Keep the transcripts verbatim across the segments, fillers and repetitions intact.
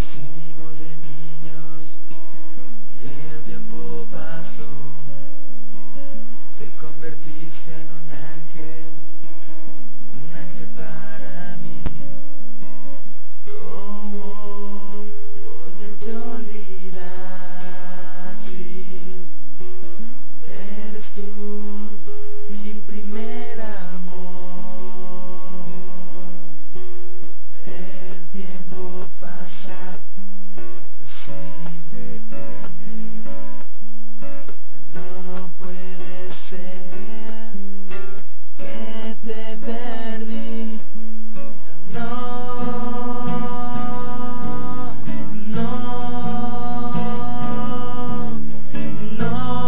conocimos de niños y el tiempo pasó. Te convertiste en un ángel, un ángel para mí. ¿Cómo poderte olvidar si eres tú mi primer amor? El tiempo pasa sin detener. No puede ser que te perdí. No, no, no.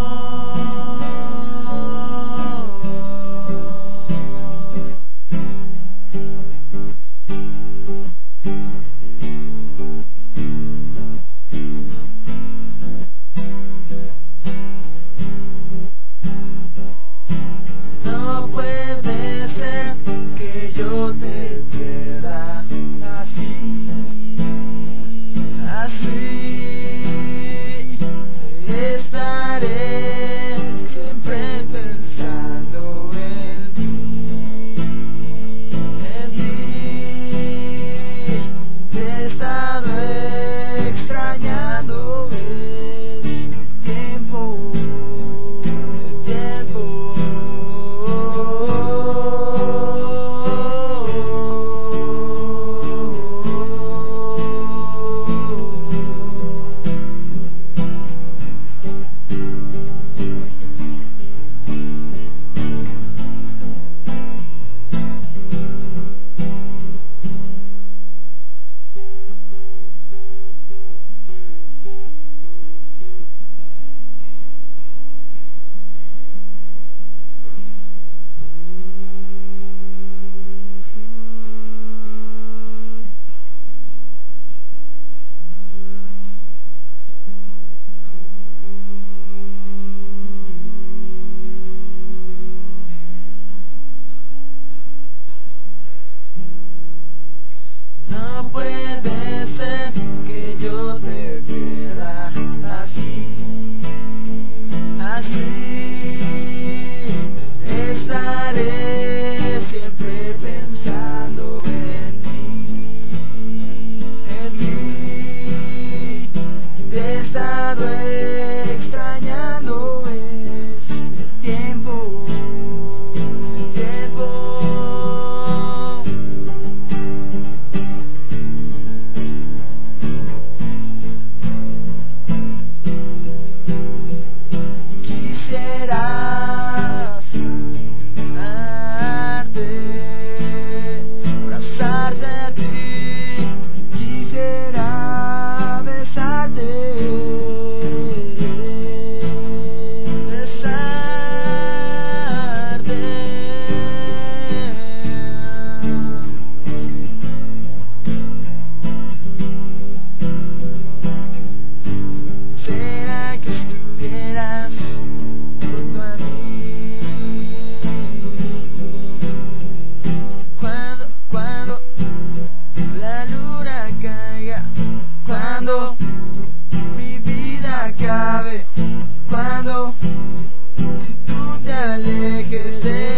No puede ser que yo te pierda así, así. Estaré siempre pensando en ti, en ti. Te he estado extrañando el tiempo, el tiempo. No puede ser que yo te quiera así, así. Estaré siempre pensando en ti, en ti. Te he estado extrañando este tiempo, el tiempo. Quisiera amarte, abrazarte a ti, quisiera besarte, besarte. ¿Será que estuvieras junto a mí? Cuando, cuando la luna caiga, cuando mi vida acabe, cuando tú te alejes de